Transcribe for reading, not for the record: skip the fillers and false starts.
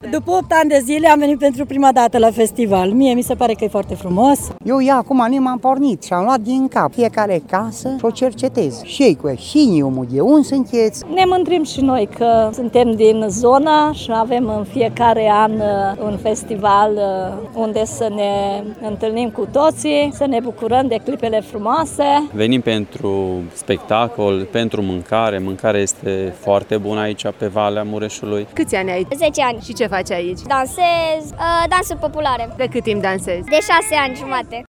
După 8 ani de zile am venit pentru prima dată la festival. Mie mi se pare că e foarte frumos. Eu acum m-am pornit și am luat din cap fiecare casă și o cercetez. Și omul, de unde sunteți? Ne mândrim și noi că suntem din zonă și avem în fiecare an un festival unde să ne întâlnim cu toții, să ne bucurăm de clipele frumoase. Venim pentru spectacol, pentru mâncare. Mâncarea este foarte bună aici pe Valea Mureșului. Câți ani ai? 10 ani. Și ce faci aici? Dansez, dansuri populare. De cât timp dansezi? De 6 ani jumate.